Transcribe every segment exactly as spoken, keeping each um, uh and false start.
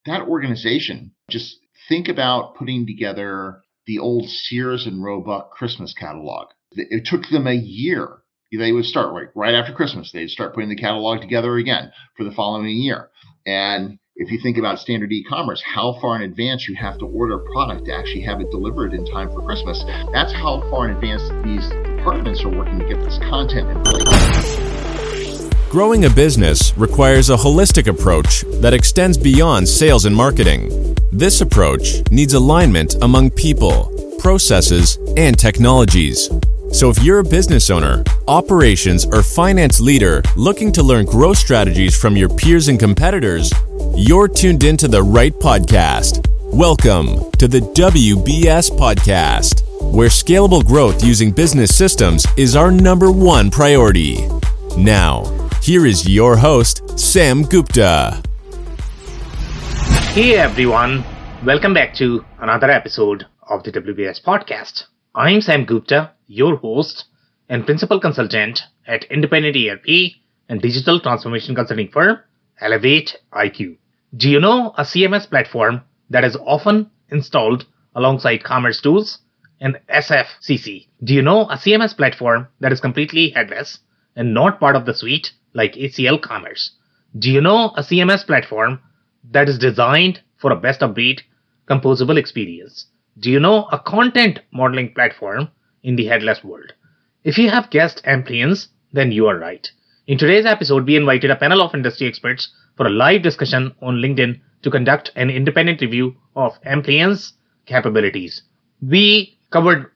that organization, just think about putting together the old Sears and Roebuck Christmas catalog. It took them a year. They would start right, right after Christmas. They'd start putting the catalog together again for the following year. And if you think about standard e-commerce, how far in advance you have to order a product to actually have it delivered in time for Christmas. That's how far in advance these departments are working to get this content in place. Growing a business requires a holistic approach that extends beyond sales and marketing. This approach needs alignment among people, processes, and technologies. So if you're a business owner, operations, or finance leader looking to learn growth strategies from your peers and competitors, you're tuned into the right podcast. Welcome to the W B S Podcast, where scalable growth using business systems is our number one priority. Now, here is your host, Sam Gupta. Hey everyone, welcome back to another episode of the W B S Podcast. I'm Sam Gupta, your host and principal consultant at independent E R P and digital transformation consulting firm Elevate I Q. Do you know a C M S platform that is often installed alongside commerce tools and S F C C? Do you know a C M S platform that is completely headless and not part of the suite like A C L Commerce? Do you know a C M S platform that is designed for a best-of-breed composable experience? Do you know a content modeling platform in the headless world? If you have guessed Amplience, then you are right. In today's episode, we invited a panel of industry experts for a live discussion on LinkedIn to conduct an independent review of Amplience capabilities. We covered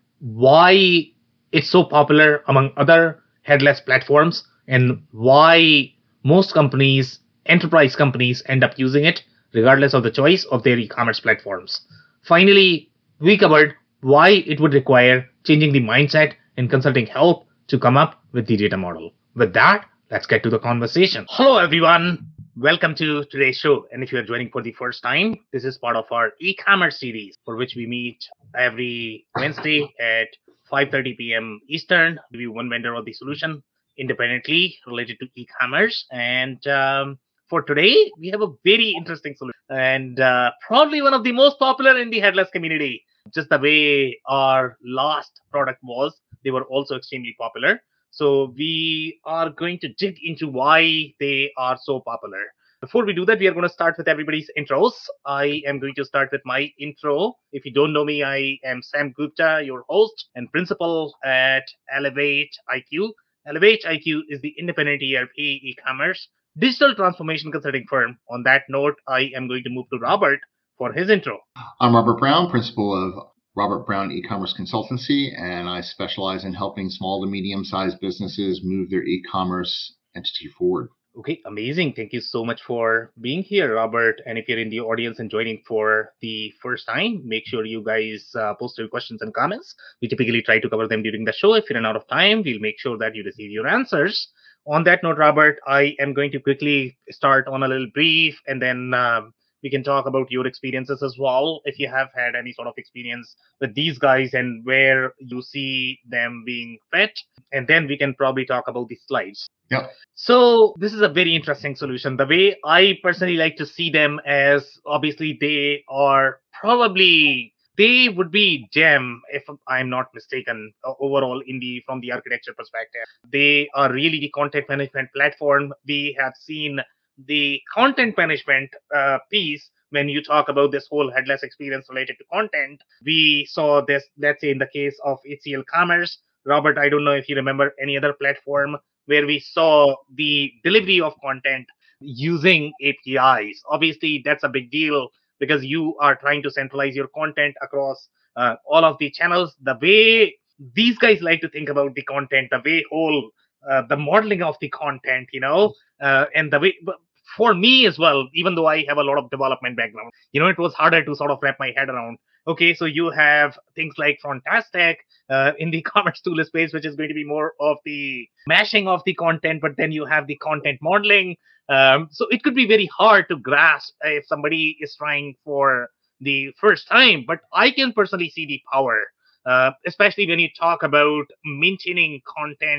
why it's so popular among other headless platforms and why most companies, enterprise companies, end up using it regardless of the choice of their e-commerce platforms. Finally, we covered why it would require changing the mindset and consulting help to come up with the data model. With that, let's get to the conversation. Hello, everyone. Welcome to today's show. And if you're joining for the first time, this is part of our e-commerce series for which we meet every Wednesday at five thirty p.m. Eastern. Give you one vendor or the solution independently related to e-commerce. And um, for today, we have a very interesting solution and uh, probably one of the most popular in the headless community. Just the way our last product was, they were also extremely popular. So we are going to dig into why they are so popular. Before we do that, we are going to start with everybody's intros. I am going to start with my intro. If you don't know me, I am Sam Gupta, your host and principal at Elevate I Q. Elevate I Q is the independent E R P e-commerce digital transformation consulting firm. On that note, I am going to move to Robert for his intro. I'm Robert Brown, principal of Robert Brown E-commerce Consultancy, and I specialize in helping small to medium-sized businesses move their e-commerce entity forward. Okay, amazing. Thank you so much for being here, Robert. And if you're in the audience and joining for the first time, make sure you guys uh, post your questions and comments. We typically try to cover them during the show. If you run out of time, we'll make sure that you receive your answers. On that note, Robert, I am going to quickly start on a little brief, and then um, we can talk about your experiences as well, if you have had any sort of experience with these guys and where you see them being fit. And then we can probably talk about the slides. Yep. So this is a very interesting solution. The way I personally like to see them as, obviously, they are probably... They would be gem, if I'm not mistaken, uh, overall in the from the architecture perspective. They are really the content management platform. We have seen the content management uh, piece when you talk about this whole headless experience related to content. We saw this, let's say, in the case of A C L Commerce. Robert, I don't know if you remember any other platform where we saw the delivery of content using A P Is. Obviously, that's a big deal, because you are trying to centralize your content across uh, all of the channels. The way these guys like to think about the content, the way whole, uh, the modeling of the content, you know, uh, and the way, for me as well, even though I have a lot of development background, you know, it was harder to sort of wrap my head around. Okay, so you have things like Frontastic uh, in the commerce tool space, which is going to be more of the mashing of the content, but then you have the content modeling. Um, so it could be very hard to grasp if somebody is trying for the first time, but I can personally see the power, uh, especially when you talk about maintaining content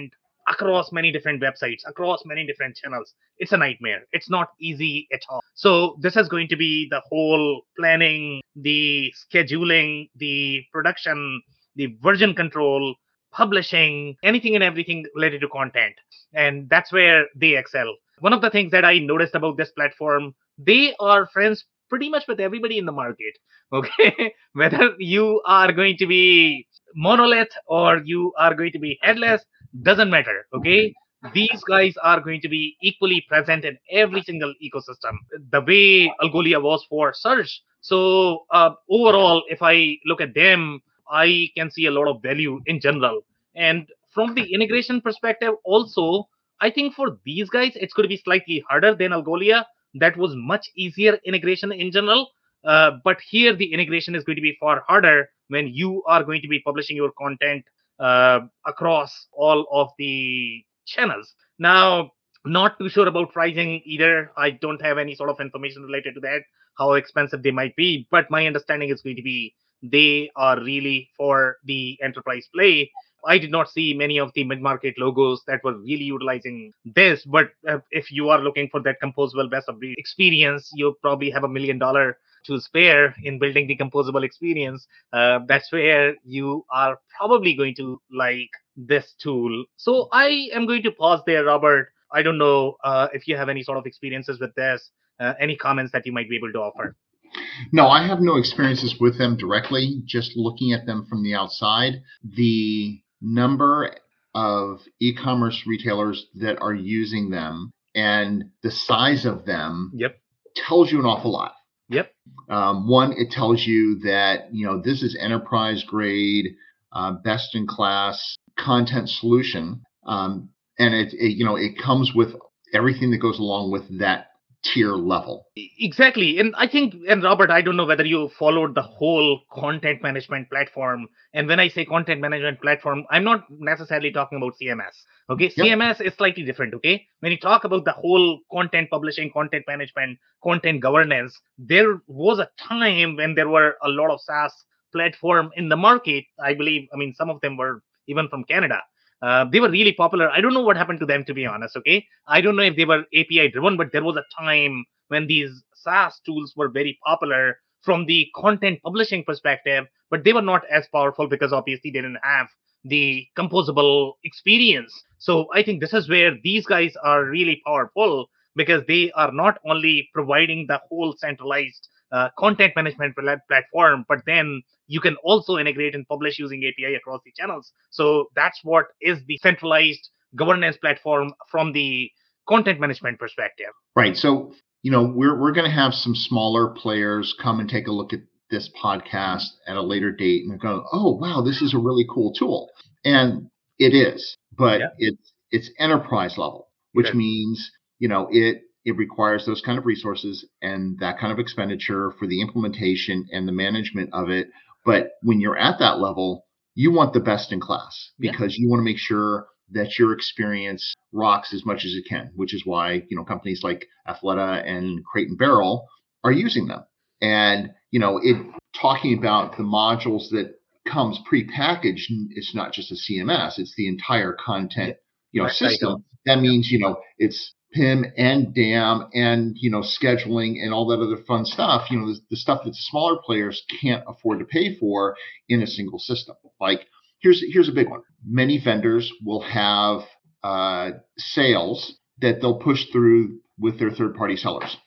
across many different websites, across many different channels. It's a nightmare. It's not easy at all. So this is going to be the whole planning, the scheduling, the production, the version control, publishing, anything and everything related to content. And that's where they excel. One of the things that I noticed about this platform, they are friends pretty much with everybody in the market. Okay. Whether you are going to be monolith or you are going to be headless, doesn't matter. Okay. These guys are going to be equally present in every single ecosystem, the way Algolia was for search. So uh, overall, if I look at them, I can see a lot of value in general. And from the integration perspective, also, I think for these guys, it's going to be slightly harder than Algolia. That was much easier integration in general. Uh, but here, the integration is going to be far harder when you are going to be publishing your content uh, across all of the channels. Now, not too sure about pricing either. I don't have any sort of information related to that, how expensive they might be. But my understanding is going to be they are really for the enterprise play. I did not see many of the mid-market logos that were really utilizing this. But uh, if you are looking for that composable best of breed experience, you probably have a million dollar to spare in building the composable experience. Uh, that's where you are probably going to like this tool. So I am going to pause there, Robert. I don't know uh, if you have any sort of experiences with this, uh, any comments that you might be able to offer. No, I have no experiences with them directly, just looking at them from the outside. The number of e-commerce retailers that are using them and the size of them Yep. tells you an awful lot. Yep. Um, one, it tells you that, you know, this is enterprise grade, uh, best in class content solution. Um, and it, it, you know, it comes with everything that goes along with that tier level. Exactly. And I think, and Robert, I don't know whether you followed the whole content management platform. And when I say content management platform, I'm not necessarily talking about C M S. Okay. Yep. C M S is slightly different. Okay. When you talk about the whole content publishing, content management, content governance, there was a time when there were a lot of SaaS platform in the market. I believe, I mean, some of them were even from Canada. Uh, they were really popular. I don't know what happened to them, to be honest. Okay. I don't know if they were A P I driven, but there was a time when these SaaS tools were very popular from the content publishing perspective, but they were not as powerful because obviously they didn't have the composable experience. So I think this is where these guys are really powerful, because they are not only providing the whole centralized uh, content management platform, but then you can also integrate and publish using A P I across the channels. So that's what is the centralized governance platform from the content management perspective. Right. So, you know, we're we're going to have some smaller players come and take a look at this podcast at a later date and go, oh, wow, this is a really cool tool. And it is, but yeah. it's it's enterprise level, which okay. means, you know, it it requires those kind of resources and that kind of expenditure for the implementation and the management of it. But when you're at that level, you want the best in class, because yeah. you want to make sure that your experience rocks as much as it can, which is why, you know, companies like Athleta and Crate and Barrel are using them. And, you know, it talking about the modules that comes prepackaged, it's not just a C M S, it's the entire content, you know, system. That means, you know, it's P I M and D A M and, you know, scheduling and all that other fun stuff, you know, the, the stuff that smaller players can't afford to pay for in a single system. Like, here's here's a big one. Many vendors will have uh, sales that they'll push through with their third-party sellers,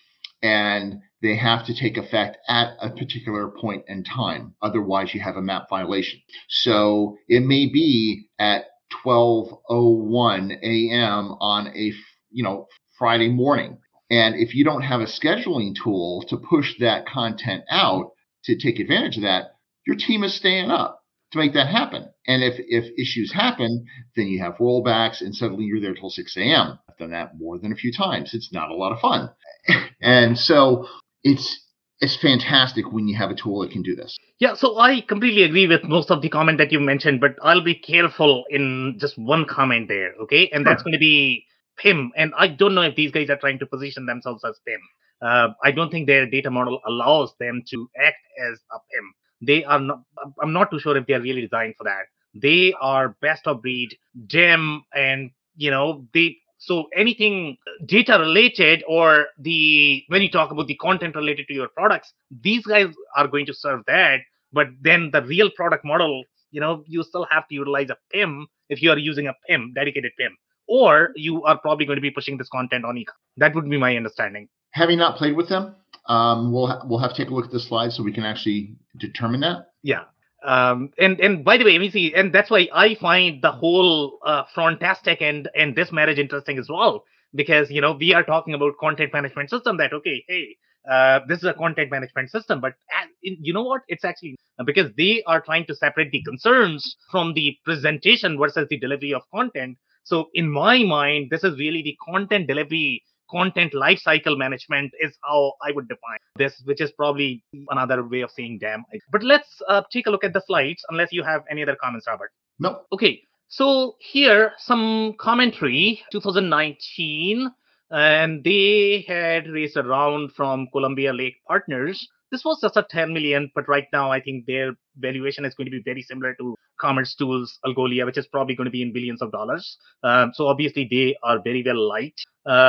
and they have to take effect at a particular point in time. Otherwise, you have a map violation. So it may be at twelve oh one a.m. on a you know Friday morning, and if you don't have a scheduling tool to push that content out to take advantage of that, your team is staying up to make that happen. And if if issues happen, then you have rollbacks, and suddenly you're there till six a.m. I've done that more than a few times. It's not a lot of fun. And so it's it's fantastic when you have a tool that can do this. Yeah, so I completely agree with most of the comment that you mentioned, but I'll be careful in just one comment there, okay? And that's sure. going to be P I M. And I don't know if these guys are trying to position themselves as P I M. Uh, I don't think their data model allows them to act as a P I M. They are not, I'm not too sure if they're really designed for that. They are best of breed, D A M, and you know, they so anything data related or the when you talk about the content related to your products, these guys are going to serve that. But then the real product model, you know, you still have to utilize a P I M if you are using a P I M, dedicated P I M, or you are probably going to be pushing this content on e-commerce. That would be my understanding. Having not played with them, um, we'll ha- we'll have to take a look at the slide so we can actually determine that. Yeah. Um, and and by the way, M E C, and that's why I find the whole uh, Frontastic and and this marriage interesting as well, because you know we are talking about content management system. That okay, hey, uh, this is a content management system, but uh, in, you know what? It's actually because they are trying to separate the concerns from the presentation versus the delivery of content. So in my mind, this is really the content delivery. Content lifecycle management is how I would define this, which is probably another way of saying damn. But let's uh, take a look at the slides, unless you have any other comments, Robert. No. Okay, so here some commentary, two thousand nineteen, and they had raised a round from Columbia Lake Partners. This was just a ten million, but right now I think their valuation is going to be very similar to Commerce Tools, Algolia, which is probably going to be in billions of dollars. Um, so obviously they are very well liked.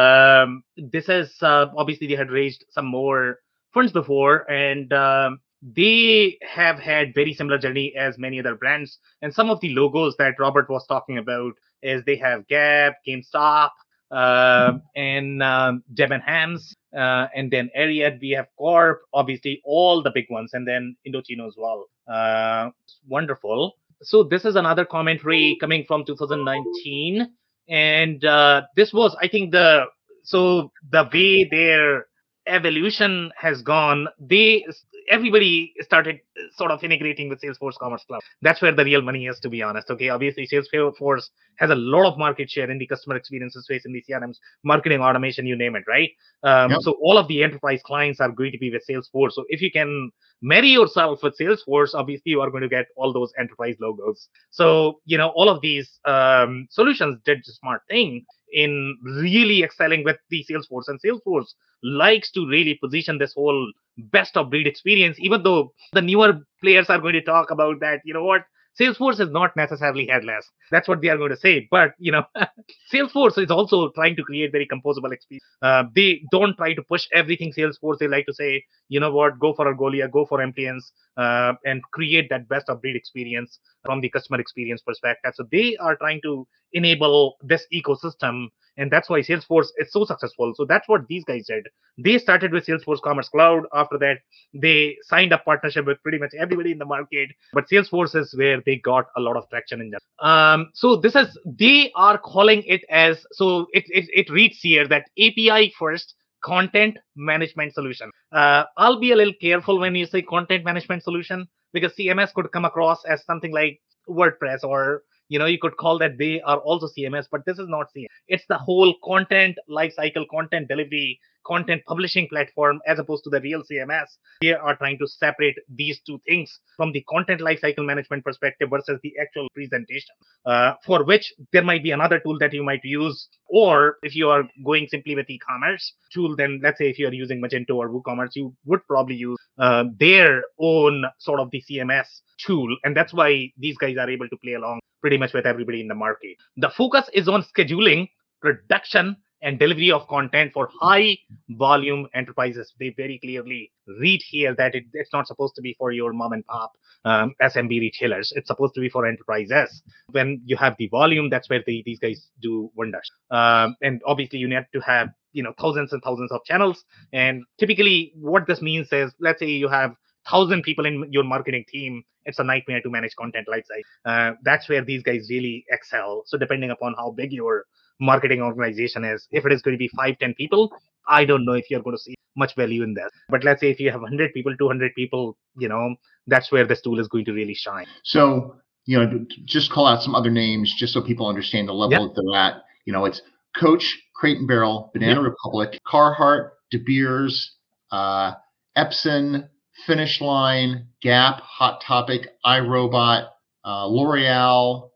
Um, this is uh, obviously they had raised some more funds before, and um, they have had very similar journey as many other brands. And some of the logos that Robert was talking about is they have Gap, GameStop, uh, and um, Debenhams, uh, and then Ariat. We have Corp, obviously all the big ones, and then Indochino as well. Uh, wonderful. So this is another commentary coming from two thousand nineteen, and uh, this was, I think, the so the way their evolution has gone. They everybody started sort of integrating with Salesforce Commerce Cloud. That's where the real money is, to be honest. Okay, obviously Salesforce has a lot of market share in the customer experiences space, in the C R Ms, marketing automation, you name it, right? Um, yep. So all of the enterprise clients are going to be with Salesforce. So if you can marry yourself with Salesforce, obviously you are going to get all those enterprise logos. So, you know, all of these um, solutions did the smart thing in really excelling with the Salesforce. And Salesforce likes to really position this whole best of breed experience, even though the newer players are going to talk about that, you know what, Salesforce is not necessarily headless. That's what they are going to say. But, you know, Salesforce is also trying to create very composable experience. Uh, they don't try to push everything Salesforce. They like to say, you know what, go for Algolia, go for Amplience, uh, and create that best of breed experience from the customer experience perspective. So they are trying to enable this ecosystem. And that's why Salesforce is so successful. So that's what these guys did. They started with Salesforce Commerce Cloud. After that, they signed up partnership with pretty much everybody in the market. But Salesforce is where they got a lot of traction in that. Um, so this is, they are calling it as, so it, it, it reads here that A P I first content management solution. Uh, I'll be a little careful when you say content management solution, because C M S could come across as something like WordPress, or you know, you could call that they are also C M S, but this is not C M S. It's the whole content lifecycle, content delivery, content publishing platform, as opposed to the real C M S. They are trying to separate these two things from the content lifecycle management perspective versus the actual presentation, uh, for which there might be another tool that you might use. Or if you are going simply with e-commerce tool, then let's say if you are using Magento or WooCommerce, you would probably use uh, their own sort of the C M S tool. And that's why these guys are able to play along pretty much with everybody in the market. The focus is on scheduling, production, and delivery of content for high volume enterprises. They very clearly read here that it, it's not supposed to be for your mom and pop um, S M B retailers. It's supposed to be for enterprises. When you have the volume, that's where they, these guys do wonders. Um, and obviously you need to have, you know, thousands and thousands of channels. And typically what this means is, let's say you have thousand people in your marketing team, it's a nightmare to manage content lifecycle. Uh, that's where these guys really excel. So depending upon how big your marketing organization is, if it is going to be five, ten people, I don't know if you're going to see much value in that. But let's say if you have one hundred people, two hundred people, you know, that's where this tool is going to really shine. So, you know, just call out some other names just so people understand the level yep. that they're at. You know, it's Coach, Crate and Barrel, Banana yep. Republic, Carhartt, De Beers, uh, Epson, Finish Line, Gap, Hot Topic, iRobot, uh, L'Oreal,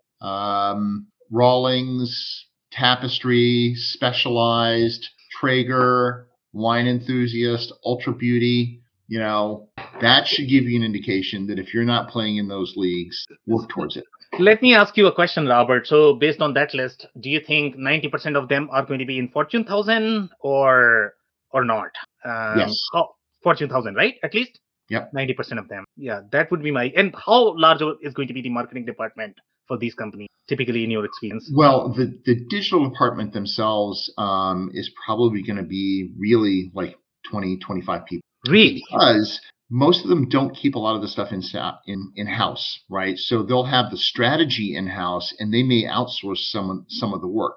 um, Rawlings, Tapestry, Specialized, Traeger, Wine Enthusiast, Ultra Beauty. You know, that should give you an indication that if you're not playing in those leagues, work towards it. Let me ask you a question, Robert. So, based on that list, do you think ninety percent of them are going to be in Fortune one thousand or or not? Um, Yes. how, Fortune one thousand, right? At least Yep. ninety percent of them. Yeah, that would be my. And how large is going to be the marketing department for these companies, typically in your experience? Well, the, the digital department themselves um, is probably going to be really like twenty, twenty-five people. Really? Because most of them don't keep a lot of the stuff in in in house, right? So they'll have the strategy in house, and they may outsource some some of the work.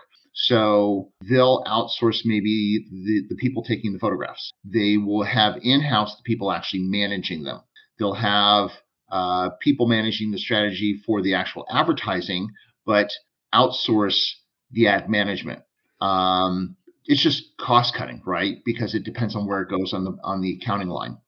So they'll outsource maybe the, the people taking the photographs. They will have in house the people actually managing them. They'll have uh, people managing the strategy for the actual advertising, but outsource the ad management. Um, it's just cost cutting, right? Because it depends on where it goes on the on the accounting line.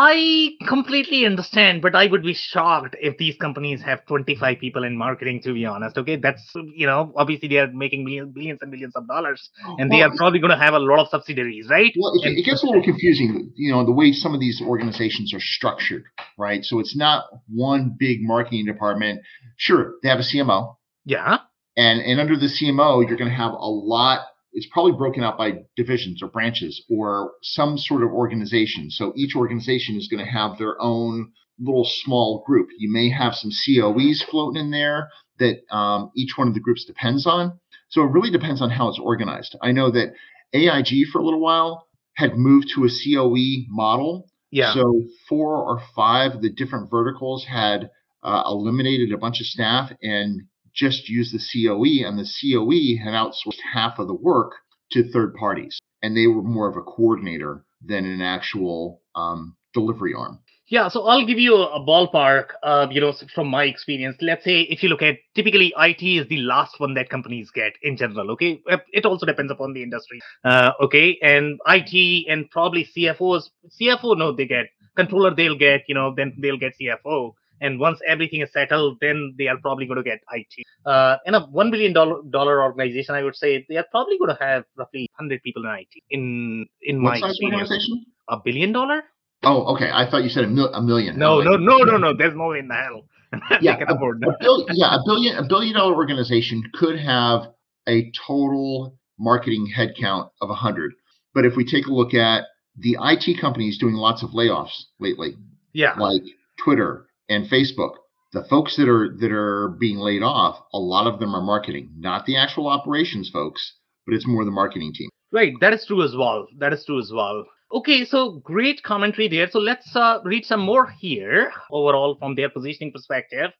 I completely understand, but I would be shocked if these companies have twenty-five people in marketing, to be honest. Okay, that's, you know, obviously they are making millions, billions and billions of dollars, and well, they are probably going to have a lot of subsidiaries, right? Well, it, and, it gets a little confusing, you know, the way some of these organizations are structured, right? So it's not one big marketing department. Sure, they have a C M O. Yeah. And, and under the C M O, you're going to have a lot. It's probably broken out by divisions or branches or some sort of organization. So each organization is going to have their own little small group. You may have some C O Es floating in there that um, each one of the groups depends on. So it really depends on how it's organized. I know that A I G for a little while had moved to a C O E model. Yeah. So four or five of the different verticals had uh, eliminated a bunch of staff and just use the C O E, and the C O E had outsourced half of the work to third parties, and they were more of a coordinator than an actual um, delivery arm. Yeah, so I'll give you a ballpark, uh, you know, from my experience. Let's say if you look at typically I T is the last one that companies get in general, okay? It also depends upon the industry, uh, okay? And I T and probably C F Os, C F O, no, they get, controller they'll get, you know, then they'll get C F O. And once everything is settled, then they are probably going to get I T. Uh, in a one billion dollar organization, I would say they are probably going to have roughly one hundred people in I T. In in what my size experience, organization? A billion dollar? Oh, okay. I thought you said a, mil- a million. No, no, no, no, no. There's no way in the hell. yeah, a, a bill, yeah, a billion, a billion dollar organization could have a total marketing headcount of a hundred. But if we take a look at the I T companies doing lots of layoffs lately, yeah, like Twitter and Facebook, the folks that are that are being laid off, a lot of them are marketing, not the actual operations folks, but it's more the marketing team. Right, that is true as well. That is true as well. Okay, so great commentary there. So let's uh, read some more here overall from their positioning perspective.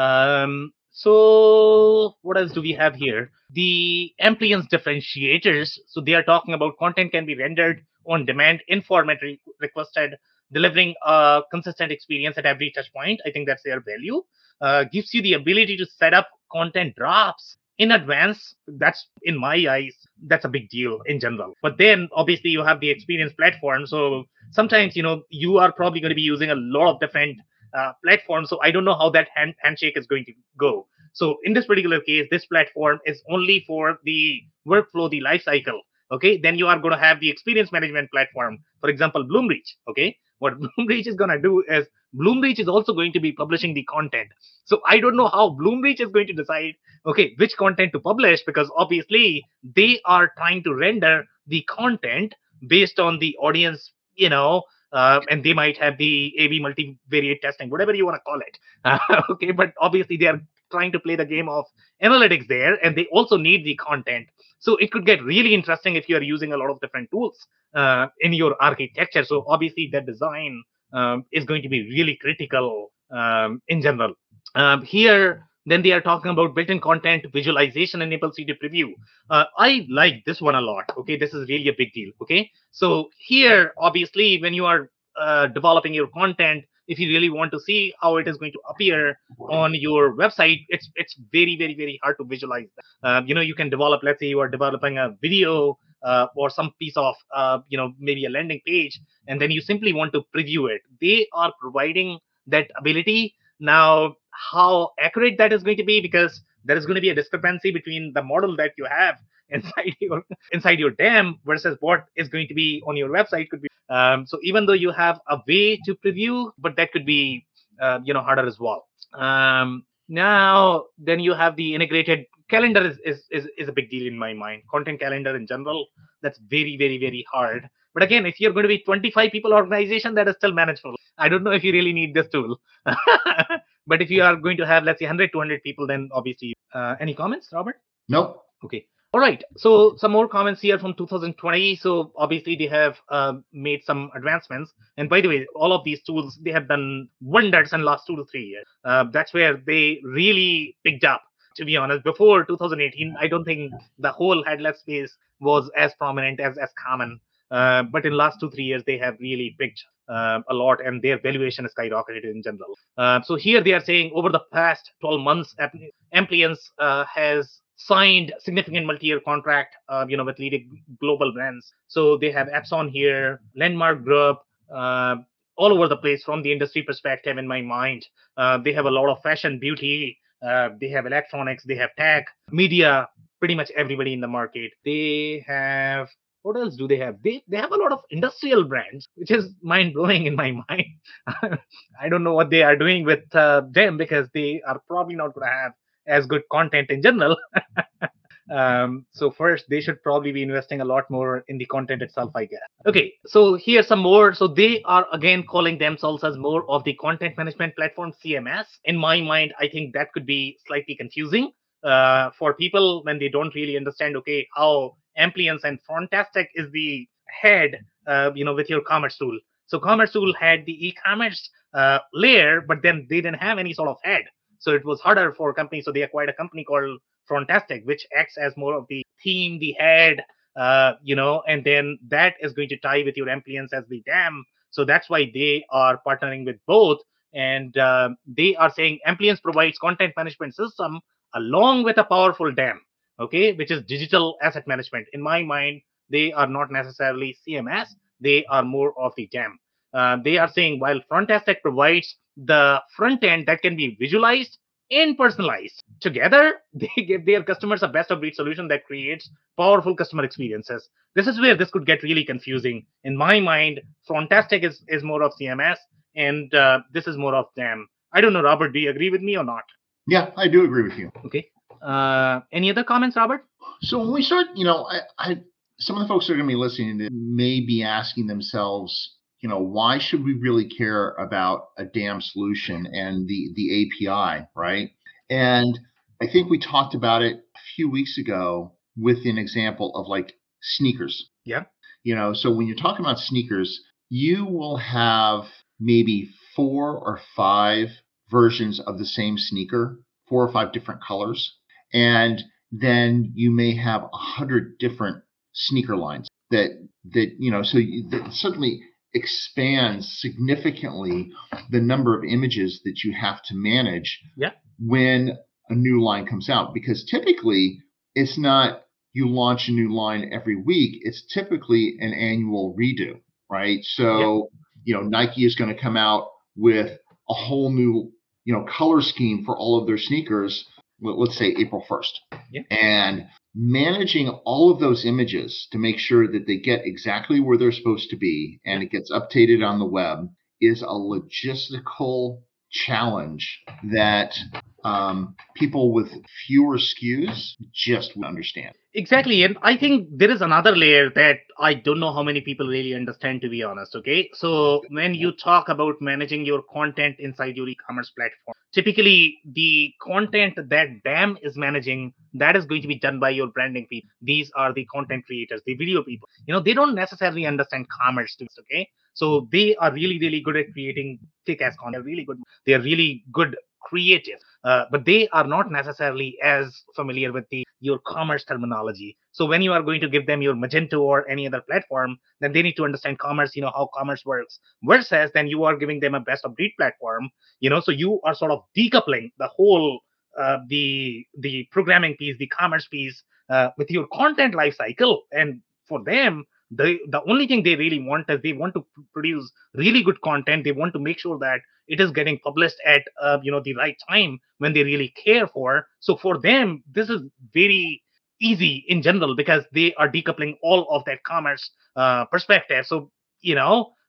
Um, so what else do we have here? The Amplience differentiators. So they are talking about content can be rendered on demand in format re- requested, delivering a consistent experience at every touch point. I think that's their value. Uh, gives you the ability to set up content drops in advance. That's, in my eyes, that's a big deal in general. But then obviously you have the experience platform. So sometimes, you know, you are probably going to be using a lot of different uh, platforms. So I don't know how that hand- handshake is going to go. So in this particular case, this platform is only for the workflow, the life cycle. Okay, then you are going to have the experience management platform, for example, Bloomreach. Okay, what Bloomreach is going to do is Bloomreach is also going to be publishing the content. So I don't know how Bloomreach is going to decide, okay, which content to publish, because obviously they are trying to render the content based on the audience, you know, uh, and they might have the A B multivariate testing, whatever you want to call it. Uh, okay, but obviously they are trying to play the game of analytics there, and they also need the content. So it could get really interesting if you are using a lot of different tools uh, in your architecture. So obviously that design um, is going to be really critical um, in general. Um, here, then they are talking about built-in content visualization enables you to preview. Uh, I like this one a lot. Okay, this is really a big deal. Okay, so here, obviously, when you are uh, developing your content, if you really want to see how it is going to appear on your website, it's it's very, very, very hard to visualize that. Uh, you know, you can develop, let's say you are developing a video uh, or some piece of, uh, you know, maybe a landing page, and then you simply want to preview it. They are providing that ability. Now, how accurate that is going to be, because there is going to be a discrepancy between the model that you have inside your inside your D A M versus what is going to be on your website. Could be um, so even though you have a way to preview, but that could be uh, you know harder as well. Um, Now, then you have the integrated calendar is, is, is, is a big deal in my mind. Content calendar in general, that's very, very, very hard. But again, if you're going to be twenty-five people organization, that is still manageable. I don't know if you really need this tool. But if you are going to have, let's say, one hundred, two hundred people, then obviously, uh, any comments, Robert? Nope. Okay. All right. So some more comments here from two thousand twenty. So obviously they have uh, made some advancements. And by the way, all of these tools, they have done wonders in last two to three years. Uh, that's where they really picked up. To be honest, before two thousand eighteen, I don't think the whole headless space was as prominent as as common. Uh, but in last two three years, they have really picked uh, a lot, and their valuation is skyrocketed in general. Uh, so here they are saying over the past twelve months, Amplience uh, has signed significant multi-year contract, uh, you know, with leading global brands. So they have Epson here, Landmark Group, uh, all over the place from the industry perspective. In my mind, uh, they have a lot of fashion, beauty. Uh, they have electronics. They have tech, media. Pretty much everybody in the market. They have. What else do they have? They they have a lot of industrial brands, which is mind blowing in my mind. I don't know what they are doing with uh, them, because they are probably not going to have as good content in general. um, so first, they should probably be investing a lot more in the content itself, I guess. Okay, so here's some more. So they are again calling themselves as more of the content management platform, C M S. In my mind, I think that could be slightly confusing uh, for people when they don't really understand, okay, how Amplience and Frontastic is the head, uh, you know, with your commerce tool. So commerce tool had the e-commerce uh, layer, but then they didn't have any sort of head. So it was harder for companies. So they acquired a company called Frontastic, which acts as more of the theme, the head, uh, you know, and then that is going to tie with your Amplience as the D A M. So that's why they are partnering with both. And uh, they are saying Amplience provides content management system along with a powerful D A M, okay, which is digital asset management. In my mind, they are not necessarily C M S. They are more of the D A M. Uh, they are saying while Frontastic provides the front end that can be visualized and personalized, together they give their customers a best of breed solution that creates powerful customer experiences. This is where this could get really confusing. In my mind, Frontastic is, is more of C M S, and uh, this is more of D A M. I don't know, Robert, do you agree with me or not? Yeah, I do agree with you. Okay. Uh, any other comments, Robert? So when we start, you know, I, I some of the folks that are going to be listening to may be asking themselves, you know, why should we really care about a D A M solution and the the A P I, right? And I think we talked about it a few weeks ago with an example of like sneakers. Yeah. You know, so when you're talking about sneakers, you will have maybe four or five versions of the same sneaker, four or five different colors. And then you may have a hundred different sneaker lines that, that, you know, so you, that suddenly expands significantly the number of images that you have to manage yeah. when a new line comes out. Because typically it's not you launch a new line every week. It's typically an annual redo, right? So, yeah. you know, Nike is going to come out with a whole new, you know, color scheme for all of their sneakers, let's say April first. Yeah. And managing all of those images to make sure that they get exactly where they're supposed to be and it gets updated on the web is a logistical challenge that um, people with fewer S K Us just would understand. Exactly. And I think there is another layer that I don't know how many people really understand, to be honest. Okay. So when you talk about managing your content inside your e-commerce platform, typically the content that D A M is managing, that is going to be done by your branding people. These are the content creators, the video people. You know, they don't necessarily understand commerce. Okay. So they are really, really good at creating kick-ass content. They're really good. They are really good creative, uh, but they are not necessarily as familiar with the your commerce terminology. So when you are going to give them your Magento or any other platform, then they need to understand commerce, you know, how commerce works, versus then you are giving them a best of breed platform, you know, so you are sort of decoupling the whole, uh, the, the programming piece, the commerce piece, uh, with your content lifecycle. And for them, the, the only thing they really want is they want to produce really good content. They want to make sure that it is getting published at, uh, you know, the right time when they really care for. So for them, this is very easy in general because they are decoupling all of that commerce uh, perspective. So, you know,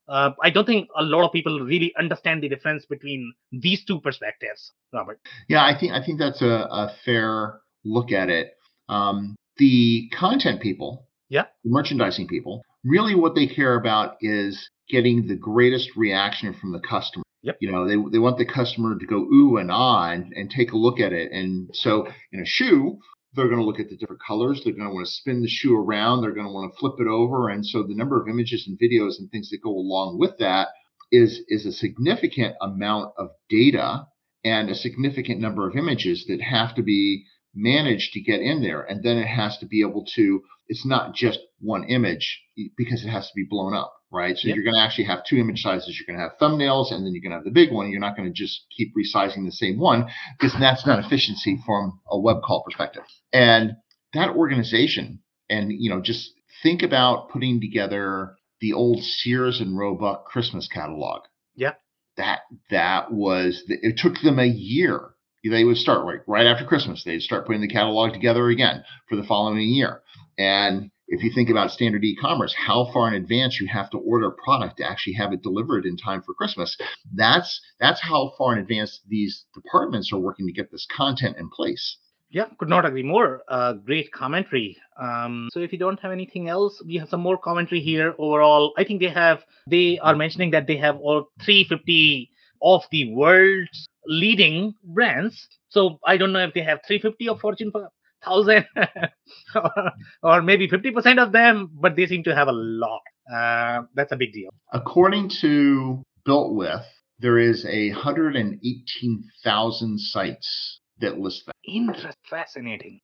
Uh, I don't think a lot of people really understand the difference between these two perspectives, Robert. Yeah, I think I think that's a, a fair look at it. Um, the content people, Yeah. the merchandising people, really what they care about is getting the greatest reaction from the customer. Yep. You know, they they want the customer to go ooh and ah and, and take a look at it. And so in a shoe, they're going to look at the different colors. They're going to want to spin the shoe around. They're going to want to flip it over. And so the number of images and videos and things that go along with that is, is a significant amount of data and a significant number of images that have to be managed to get in there. And then it has to be able to, it's not just one image because it has to be blown up, right? So Yep. you're going to actually have two image sizes. You're going to have thumbnails, and then you're going to have the big one. You're not going to just keep resizing the same one because that's not efficiency from a web call perspective. And that organization, and, you know, just think about putting together the old Sears and Roebuck Christmas catalog. Yeah. That, that was, it took them a year. They would start right, right after Christmas. They'd start putting the catalog together again for the following year. And if you think about standard e-commerce, how far in advance you have to order a product to actually have it delivered in time for Christmas. That's that's how far in advance these departments are working to get this content in place. Yeah, could not agree more. Uh, great commentary. Um, so if you don't have anything else, we have some more commentary here. Overall, I think they have, they are mentioning that they have all three hundred fifty of the world's leading brands. So I don't know if they have three hundred fifty of Fortune one thousand or, or maybe fifty percent of them, but they seem to have a lot. Uh, that's a big deal. According to Built With, there is a one hundred eighteen thousand sites that list that. Interesting, fascinating.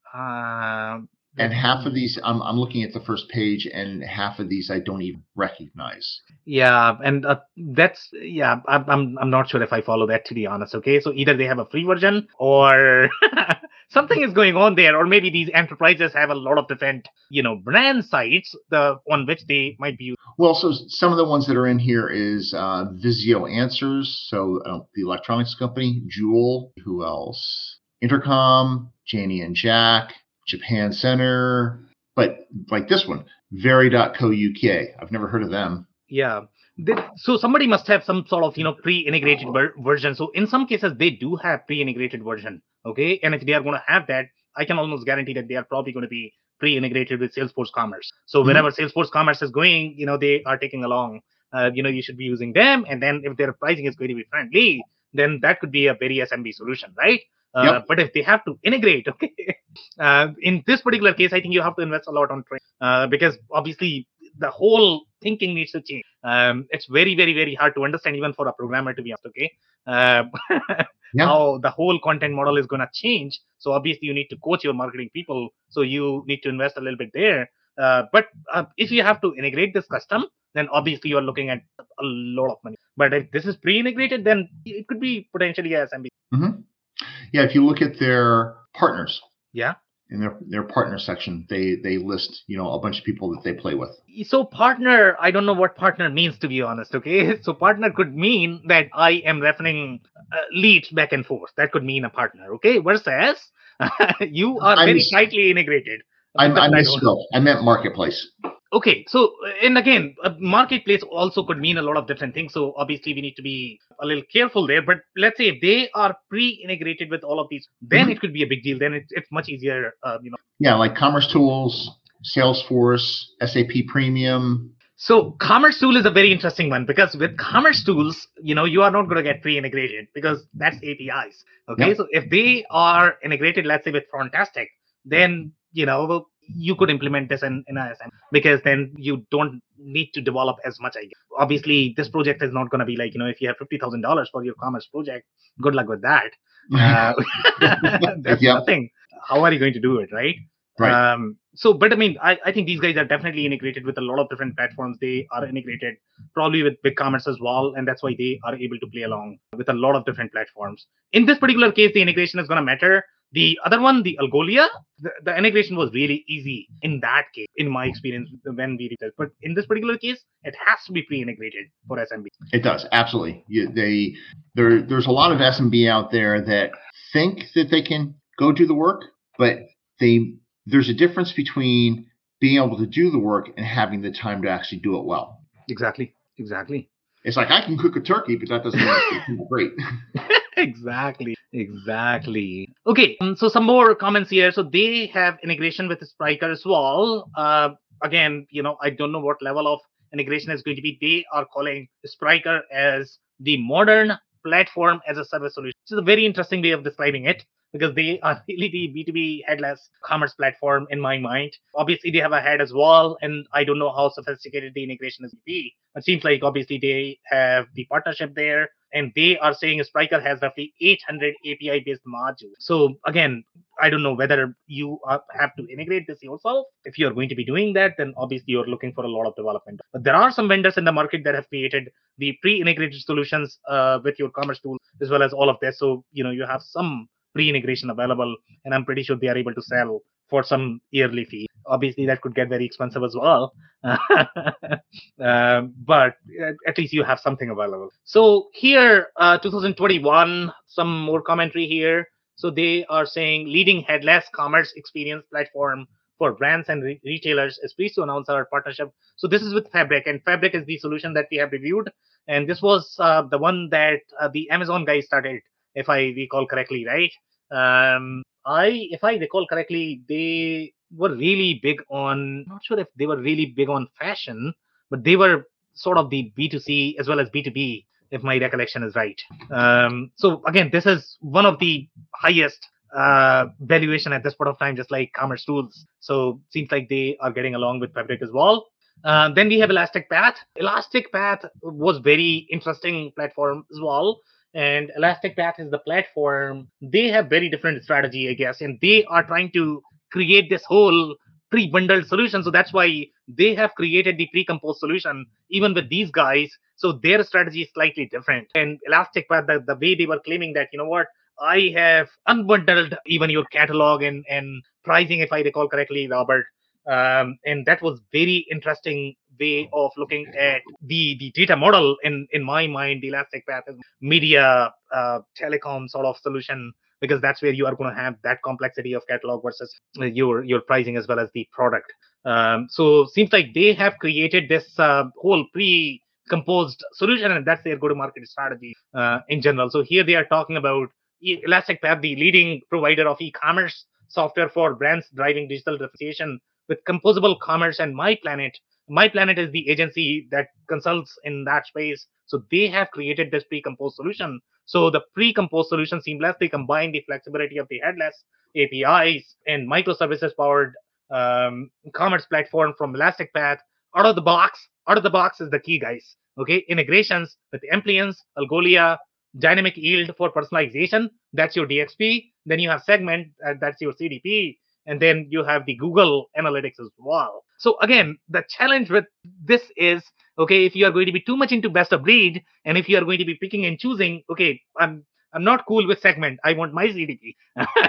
Uh, And half of these, I'm, I'm looking at the first page, and half of these I don't even recognize. Yeah, and uh, that's yeah. I'm I'm I'm not sure if I follow that, to be honest. Okay, so either they have a free version or something is going on there, or maybe these enterprises have a lot of different, you know, brand sites the on which they might be. Well, so some of the ones that are in here is uh, Vizio Answers, so uh, the electronics company, Jewel, who else? Intercom, Janie and Jack, Japan Center, but like this one, Very dot co dot U K. I've never heard of them. Yeah. They, so somebody must have some sort of, you know, pre-integrated ver- version. So in some cases, they do have pre-integrated version. Okay. And if they are going to have that, I can almost guarantee that they are probably going to be pre-integrated with Salesforce Commerce. So wherever mm-hmm. Salesforce Commerce is going, you know, they are taking along, uh, you know, you should be using them. And then if their pricing is going to be friendly, then that could be a very S M B solution, right? Uh, yep. But if they have to integrate, okay, uh, in this particular case, I think you have to invest a lot on training uh, because obviously the whole thinking needs to change. Um, it's very, very, very hard to understand even for a programmer, to be honest, okay, uh, yeah. how the whole content model is going to change. So obviously you need to coach your marketing people. So you need to invest a little bit there. Uh, but uh, if you have to integrate this custom, then obviously you're looking at a lot of money. But if this is pre-integrated, then it could be potentially a S M B. Mm-hmm. Yeah, if you look at their partners, yeah, in their their partner section, they they list, you know, a bunch of people that they play with. So partner, I don't know what partner means, to be honest. Okay, so partner could mean that I am referring uh, leads back and forth. That could mean a partner. Okay, versus you are I'm, very tightly integrated. I, I misspoke. I meant marketplace. Okay, so and again, a marketplace also could mean a lot of different things. So obviously we need to be a little careful there. But let's say if they are pre-integrated with all of these, then mm-hmm. it could be a big deal. Then it's it's much easier, uh, you know. Yeah, like Commerce Tools, Salesforce, S A P Premium. So Commerce Tool is a very interesting one because with Commerce Tools, you know, you are not going to get pre-integrated because that's A P Is. Okay, yep. So if they are integrated, let's say with Frontastic, then you know. You could implement this in, in a S M because then you don't need to develop as much. I guess. Obviously, this project is not going to be like, you know, if you have fifty thousand dollars for your commerce project, good luck with that. Uh, that's yep. nothing. How are you going to do it, right? Right. Um, so, but I mean, I, I think these guys are definitely integrated with a lot of different platforms. They are integrated probably with BigCommerce as well. And that's why they are able to play along with a lot of different platforms. In this particular case, the integration is going to matter. The other one, the Algolia, the, the integration was really easy in that case, in my experience, when we did it. But in this particular case, it has to be pre-integrated for S M B. It does, absolutely. You, they there There's a lot of S M B out there that think that they can go do the work, but they there's a difference between being able to do the work and having the time to actually do it well. Exactly. Exactly. It's like I can cook a turkey, but that doesn't make it great. Exactly. Exactly. Okay. Um, so some more comments here. So they have integration with Spryker as well. Uh, again, you know, I don't know what level of integration is going to be. They are calling Spryker as the modern platform as a service solution. Which is a very interesting way of describing it, because they are really the B two B headless commerce platform in my mind. Obviously, they have a head as well, and I don't know how sophisticated the integration is going to be. It seems like obviously they have the partnership there, and they are saying Spryker has roughly eight hundred A P I-based modules. So again, I don't know whether you are, have to integrate this yourself. If you're going to be doing that, then obviously you're looking for a lot of development. But there are some vendors in the market that have created the pre-integrated solutions uh, with your commerce tool, as well as all of this. So, you know, you have some pre-integration available, and I'm pretty sure they are able to sell for some yearly fee. Obviously, that could get very expensive as well, uh, but at least you have something available. So here, uh, twenty twenty-one, some more commentary here. So they are saying leading headless commerce experience platform for brands and re- retailers is pleased to announce our partnership. So this is with Fabric, and Fabric is the solution that we have reviewed, and this was uh, the one that uh, the Amazon guys started, if I recall correctly, right? Um, I, if I recall correctly, they were really big on, not sure if they were really big on fashion, but they were sort of the B two C as well as B two B, if my recollection is right. Um, so again, this is one of the highest uh, valuation at this point of time, just like commerce tools. So seems like they are getting along with Fabric as well. Uh, then we have Elastic Path. Elastic Path was very interesting platform as well. And Elastic Path is the platform. They have very different strategy, I guess, and they are trying to create this whole pre-bundled solution. So that's why they have created the pre-composed solution, even with these guys. So their strategy is slightly different. And Elastic Path, the, the way they were claiming that, you know what, I have unbundled even your catalog and, and pricing, if I recall correctly, Robert. Um, and that was very interesting way of looking at the, the data model. In, in my mind, the Elastic Path is media uh, telecom sort of solution, because that's where you are going to have that complexity of catalog versus your your pricing as well as the product. Um, so seems like they have created this uh, whole pre-composed solution, and that's their go-to-market strategy uh, in general. So here they are talking about Elastic Path, the leading provider of e-commerce software for brands driving digital differentiation with composable commerce and MyPlanet. MyPlanet is the agency that consults in that space. So they have created this pre-composed solution. So the pre-composed solution seamlessly combine the flexibility of the headless A P Is and microservices-powered um, commerce platform from Elastic Path out of the box. Out of the box is the key, guys. Okay, integrations with Amplience, Algolia, Dynamic Yield for personalization. That's your D X P. Then you have Segment. Uh, that's your C D P. And then you have the Google Analytics as well. So again, the challenge with this is, okay, if you are going to be too much into best of breed, and if you are going to be picking and choosing, okay, I'm I'm not cool with Segment, I want my C D P,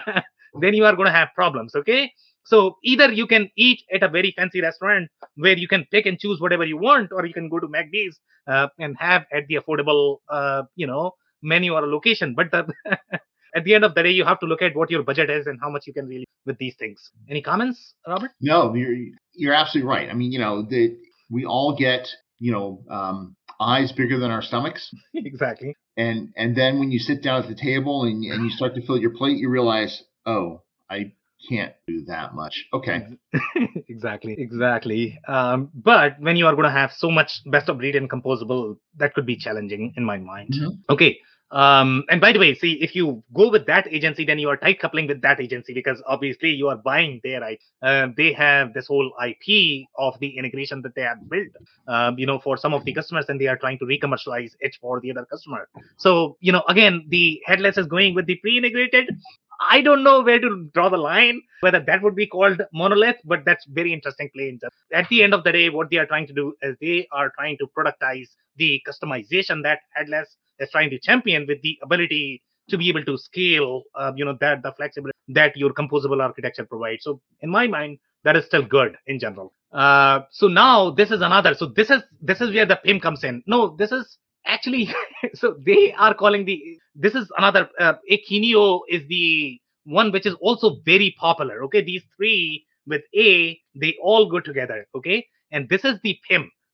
then you are going to have problems, okay? So either you can eat at a very fancy restaurant where you can pick and choose whatever you want, or you can go to McD's uh, and have at the affordable, uh, you know, menu or a location. But the at the end of the day, you have to look at what your budget is and how much you can really with these things. Any comments, Robert? No, you're you're absolutely right. I mean, you know, the, we all get, you know, um, eyes bigger than our stomachs. Exactly. And and then when you sit down at the table and, and you start to fill your plate, you realize, oh, I can't do that much. Okay. exactly. Exactly. Um, but when you are going to have so much best of breed and composable, that could be challenging in my mind. Mm-hmm. Okay. Um, and by the way, see, if you go with that agency, then you are tight coupling with that agency, because obviously you are buying their I P. Uh, they have this whole I P of the integration that they have built, um, you know, for some of the customers, and they are trying to re-commercialize it for the other customer. So, you know, again, the headless is going with the pre-integrated. I don't know where to draw the line, whether that would be called monolith, but that's very interesting play. At the end of the day, what they are trying to do is they are trying to productize the customization that headless is trying to champion, with the ability to be able to scale, uh, you know, that the flexibility that your composable architecture provides. So in my mind, that is still good in general. Uh, so now this is another. So this is this is where the P I M comes in. No, this is actually, so they are calling the, this is another, uh, Akeneo is the one which is also very popular. Okay, these three with A, they all go together. Okay, and this is the P I M.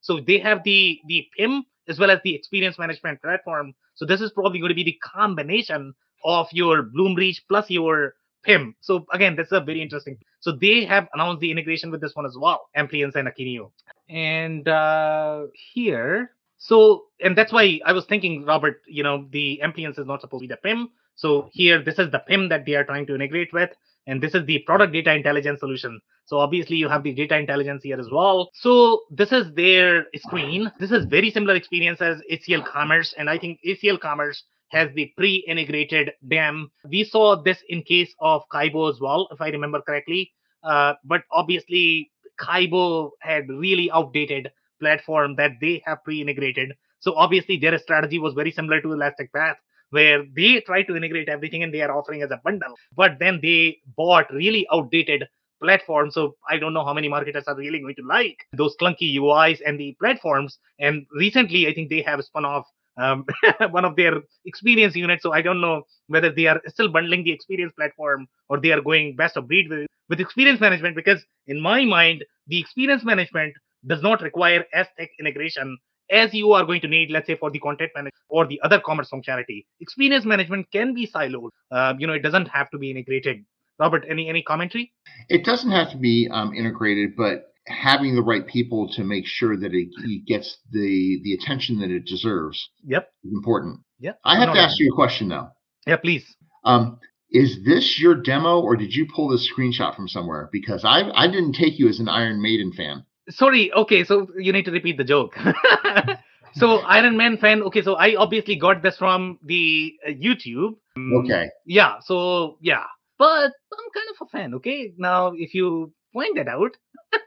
So they have the, the P I M as well as the experience management platform. So this is probably going to be the combination of your Bloomreach plus your P I M. So again, that's a very interesting. So they have announced the integration with this one as well, Amplience and Akeneo. And uh, here, so, and that's why I was thinking, Robert, you know, the Amplience is not supposed to be the P I M. So here, this is the P I M that they are trying to integrate with. And this is the product data intelligence solution. So obviously you have the data intelligence here as well. So this is their screen. This is very similar experience as A C L Commerce. And I think A C L Commerce has the pre-integrated D A M. We saw this in case of Kaibo as well, if I remember correctly. Uh, but obviously Kaibo had really outdated platform that they have pre-integrated. So obviously their strategy was very similar to Elastic Path, where they try to integrate everything and they are offering as a bundle, but then they bought really outdated platforms. So I don't know how many marketers are really going to like those clunky U Is and the platforms. And recently, I think they have spun off um, one of their experience units. So I don't know whether they are still bundling the experience platform or they are going best of breed with, with experience management, because in my mind, the experience management does not require as thick integration as you are going to need, let's say, for the content management or the other commerce functionality. Experience management can be siloed. Uh, you know, it doesn't have to be integrated. Robert, any any commentary? It doesn't have to be um, integrated, but having the right people to make sure that it, it gets the the attention that it deserves. Yep. Is important. Yep. I have to ask you a question though. Yeah, please. Um, is this your demo, or did you pull this screenshot from somewhere? Because I I didn't take you as an Iron Maiden fan. Sorry, okay, so you need to repeat the joke. So Iron Man fan, okay, so I obviously got this from the uh, YouTube. Um, okay. Yeah, so yeah, but I'm kind of a fan, okay? Now, if you point that out.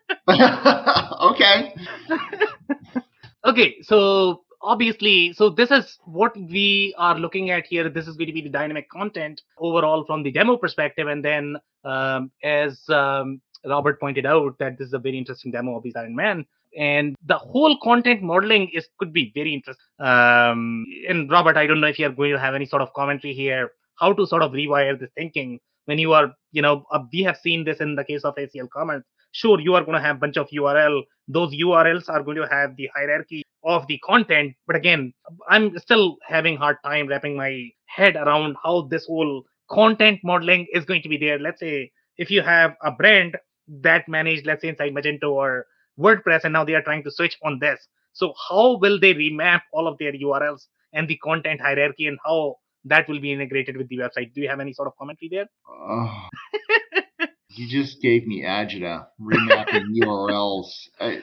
Okay. Okay, so obviously, so this is what we are looking at here. This is going to be the dynamic content overall from the demo perspective. And then um, as um, Robert pointed out, that this is a very interesting demo of the Iron Man. And the whole content modeling is could be very interesting. Um, and Robert, I don't know if you're going to have any sort of commentary here, how to sort of rewire the thinking when you are, you know, uh, we have seen this in the case of A C L Commerce. Sure, you are going to have a bunch of U R L. Those U R Ls are going to have the hierarchy of the content. But again, I'm still having hard time wrapping my head around how this whole content modeling is going to be there. Let's say if you have a brand that managed, let's say inside Magento or WordPress, and now they are trying to switch on this. So how will they remap all of their U R Ls and the content hierarchy, and how that will be integrated with the website? Do you have any sort of commentary there? Oh, you just gave me agita, remapping U R Ls. I,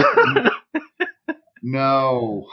no.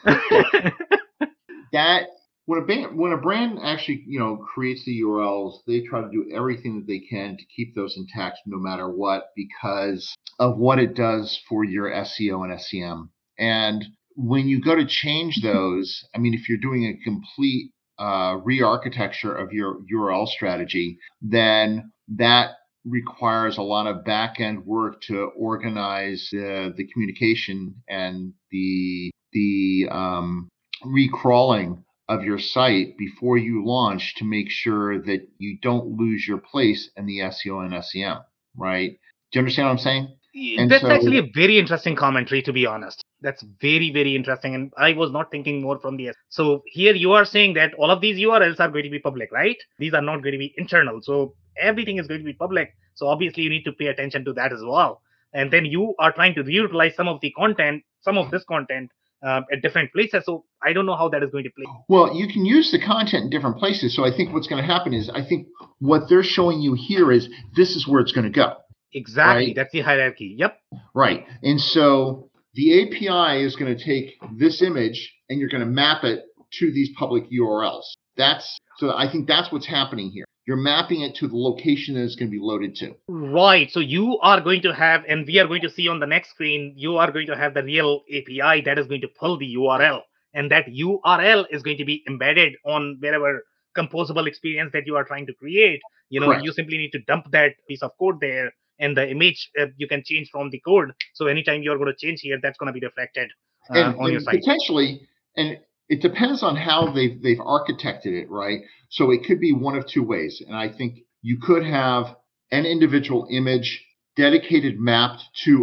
That when a band, when a brand actually, you know, creates the U R Ls, they try to do everything that they can to keep those intact no matter what, because of what it does for your S E O and S E M. And when you go to change those, I mean, if you're doing a complete uh, re-architecture of your U R L strategy, then that requires a lot of back-end work to organize uh, the communication and the the um, recrawling of your site before you launch to make sure that you don't lose your place in the S E O and S E M, right? Do you understand what I'm saying? And That's so, actually a very interesting commentary, to be honest. That's very, very interesting. And I was not thinking more from the... So here you are saying that all of these U R Ls are going to be public, right? These are not going to be internal. So everything is going to be public. So obviously you need to pay attention to that as well. And then you are trying to reutilize some of the content, some of this content uh, at different places. So I don't know how that is going to play. Well, you can use the content in different places. So I think what's going to happen is, I think what they're showing you here is this is where it's going to go. Exactly. Right? That's the hierarchy. Yep. Right. And so the A P I is going to take this image and you're going to map it to these public U R Ls. That's so I think that's what's happening here. You're mapping it to the location that it's going to be loaded to. Right. So you are going to have, and we are going to see on the next screen, you are going to have the real A P I that is going to pull the U R L. And that U R L is going to be embedded on wherever composable experience that you are trying to create. You know, Correct. You simply need to dump that piece of code there. And the image uh, you can change from the code. So anytime you're going to change here, that's going to be reflected uh, and, on and your site. Potentially, and it depends on how they've, they've architected it, right? So it could be one of two ways. And I think you could have an individual image dedicated mapped to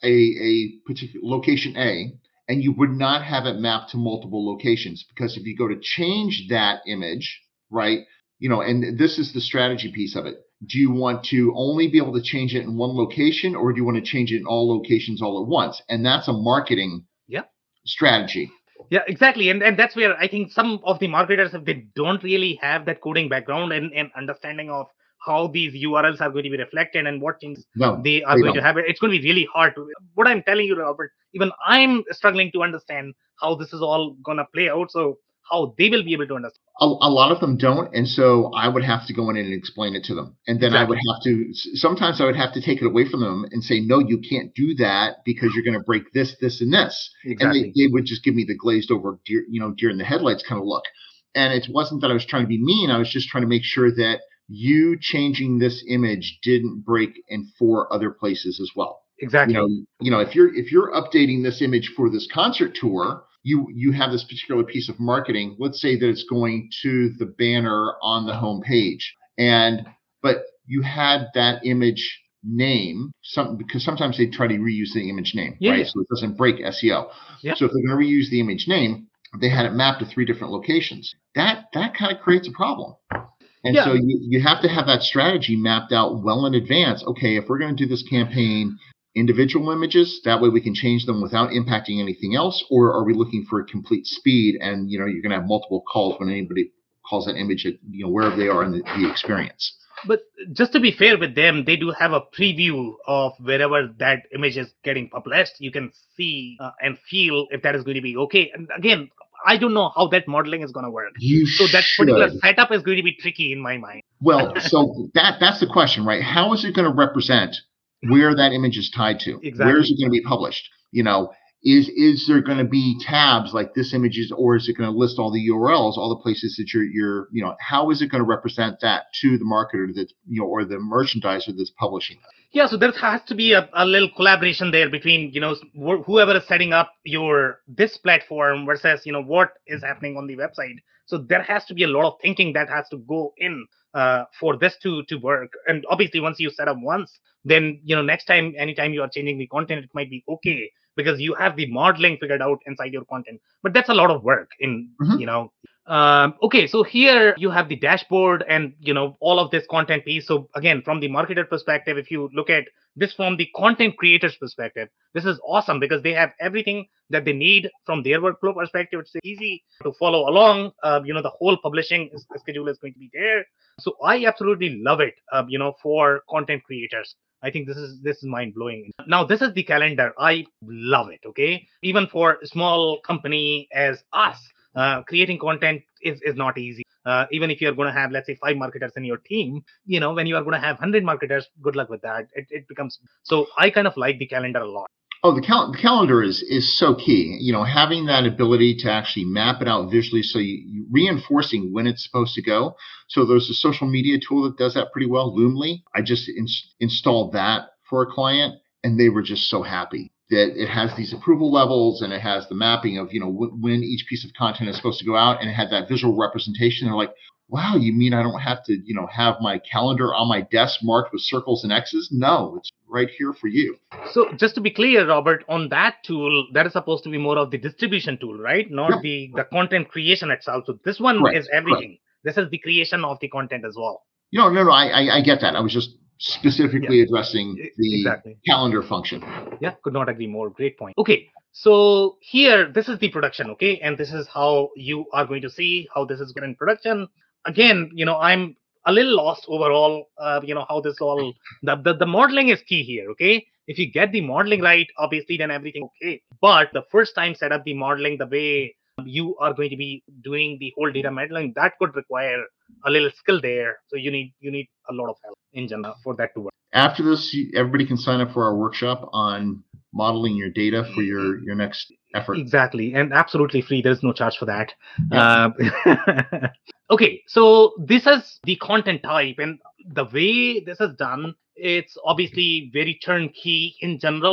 a, a particular location A, and you would not have it mapped to multiple locations, because if you go to change that image, right, you know, and this is the strategy piece of it. Do you want to only be able to change it in one location, or do you want to change it in all locations all at once? And that's a marketing yeah. strategy. Yeah, exactly. And and that's where I think some of the marketers, if they don't really have that coding background and, and understanding of how these U R Ls are going to be reflected and what things no, they are they going don't. to have, it's going to be really hard to, what I'm telling you, Robert, even I'm struggling to understand how this is all going to play out. So how they will be able to understand. A, a lot of them don't. And so I would have to go in and explain it to them. And then exactly. I would have to, sometimes I would have to take it away from them and say, no, you can't do that because you're going to break this, this, and this. Exactly. And they, they would just give me the glazed over, deer, you know, deer in the headlights kind of look. And it wasn't that I was trying to be mean. I was just trying to make sure that you changing this image didn't break in four other places as well. Exactly. You know, you know, if you're if you're updating this image for this concert tour, you you have this particular piece of marketing. Let's say that it's going to the banner on the home page, and but you had that image name, some because sometimes they try to reuse the image name, yeah, right? Yeah. So it doesn't break S E O. Yeah. So if they're going to reuse the image name, they had it mapped to three different locations. That that kind of creates a problem. And yeah. so you, you have to have that strategy mapped out well in advance. Okay, if we're going to do this campaign, individual images, that way we can change them without impacting anything else, or are we looking for a complete speed? And you know, you're going to have multiple calls when anybody calls that image, at, you know, wherever they are in the, the experience. But just to be fair with them, they do have a preview of wherever that image is getting published. You can see uh, and feel if that is going to be okay. And again, I don't know how that modeling is going to work. You so that should. particular setup is going to be tricky in my mind. Well, so that that's the question, right? How is it going to represent where that image is tied to? Exactly. Where is it going to be published? You know, is is there going to be tabs like this image is, or is it going to list all the U R Ls, all the places that you're you're you know, how is it going to represent that to the marketer that, you know, or the merchandiser that's publishing that? Yeah, so there has to be a, a little collaboration there between, you know, wh- whoever is setting up your this platform versus, you know, what is happening on the website. So there has to be a lot of thinking that has to go in uh, for this to to work. And obviously, once you set up once, then, you know, next time, anytime you are changing the content, it might be okay because you have the modeling figured out inside your content. But that's a lot of work in, mm-hmm. you know. Um, okay, so here you have the dashboard and, you know, all of this content piece. So again, from the marketer perspective, if you look at this from the content creator's perspective, this is awesome because they have everything that they need from their workflow perspective. It's easy to follow along. Uh, you know, the whole publishing is, schedule is going to be there. So I absolutely love it, uh, you know, for content creators. I think this is this is mind blowing. Now, this is the calendar. I love it. Okay, even for a small company as us. Uh, creating content is, is not easy. Uh, even if you're going to have, let's say, five marketers in your team, you know, when you are going to have one hundred marketers, good luck with that. It, it becomes, so I kind of like the calendar a lot. Oh, the, cal- the calendar is is so key. You know, having that ability to actually map it out visually, so you, you reinforcing when it's supposed to go. So there's a social media tool that does that pretty well, Loomly. I just in- installed that for a client, and they were just so happy that it has these approval levels and it has the mapping of, you know, w- when each piece of content is supposed to go out, and it had that visual representation. They're like, wow, you mean I don't have to, you know, have my calendar on my desk marked with circles and X's? No, it's right here for you. So just to be clear, Robert, on that tool, that is supposed to be more of the distribution tool, right? Not yep. the, the content creation itself. So this one Correct. is everything. Correct. This is the creation of the content as well. No, no, no, I, I, I get that. I was just specifically yeah. addressing the exactly. calendar function. Yeah, could not agree more. Great point. Okay, so here, this is the production, okay? And this is how you are going to see how this is going in production. Again, you know, I'm a little lost overall, uh, you know, how this all, the, the, the modeling is key here, okay? If you get the modeling right, obviously, then everything okay. But the first time set up the modeling the way you are going to be doing the whole data modeling, that could require a little skill there. So you need you need a lot of help in general for that to work. After this, everybody can sign up for our workshop on modeling your data for your, your next effort. Exactly. And absolutely free. There's no charge for that. Yeah. Uh, okay. So this is the content type. And the way this is done, it's obviously very turnkey in general.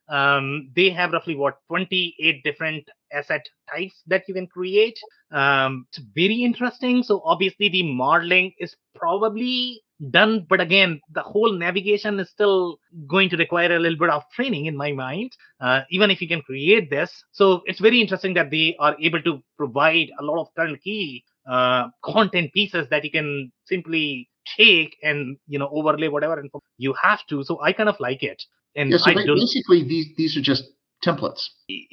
Um, they have roughly what twenty-eight different asset types that you can create. Um, it's very interesting. So obviously the modeling is probably done, but again, the whole navigation is still going to require a little bit of training in my mind, uh, even if you can create this. So it's very interesting that they are able to provide a lot of turnkey uh, content pieces that you can simply take and you know overlay whatever info you have to. So I kind of like it, and Yeah, so I ba- don't basically these these are just templates.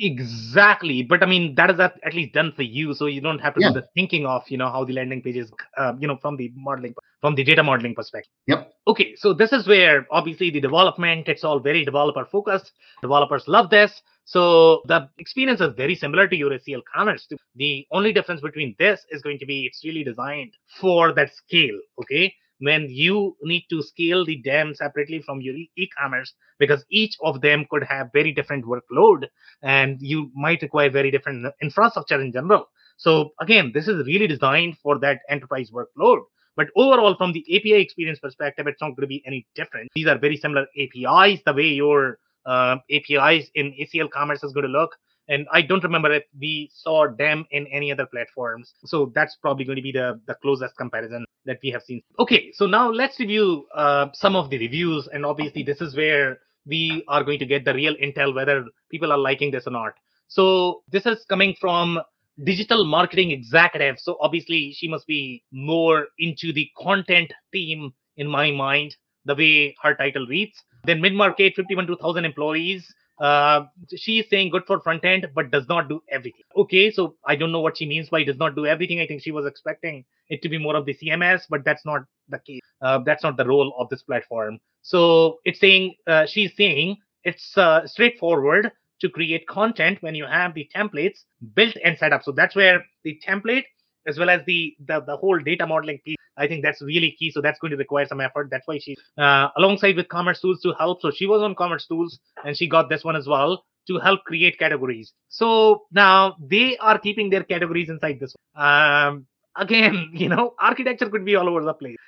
exactly. But I mean that is at, at least done for you, so you don't have to Yeah. do the thinking of you know how the landing pages, uh, you know, from the modeling, from the data modeling perspective. Yep. Okay, so this is where obviously the development, it's all very developer focused. Developers love this. So the experience is very similar to your A C L commerce. The only difference between this is going to be it's really designed for that scale. Okay, when you need to scale the D E M separately from your e- e-commerce, because each of them could have very different workload and you might require very different infrastructure in general. So again, this is really designed for that enterprise workload. But overall, from the A P I experience perspective, it's not going to be any different. These are very similar A P Is, the way your uh, A P Is in A C L Commerce is going to look. And I don't remember if we saw them in any other platforms. So that's probably going to be the, the closest comparison that we have seen. Okay, so now let's review uh, some of the reviews. And obviously, this is where we are going to get the real intel whether people are liking this or not. So this is coming from digital marketing executive. So obviously she must be more into the content team in my mind, the way her title reads. Then mid-market, fifty-one to one thousand employees. Uh, she's saying good for front end, but does not do everything. Okay, so I don't know what she means by does not do everything. I think she was expecting it to be more of the C M S, but that's not the case. Uh, that's not the role of this platform. So it's saying, uh, she's saying it's uh, straightforward to create content when you have the templates built and set up. So that's where the template as well as the the, the whole data modeling piece, I think that's really key. So that's going to require some effort. That's why she's uh, alongside with Commerce Tools to help. So she was on Commerce Tools and she got this one as well to help create categories. So now they are keeping their categories inside this one. Um, again, you know, architecture could be all over the place.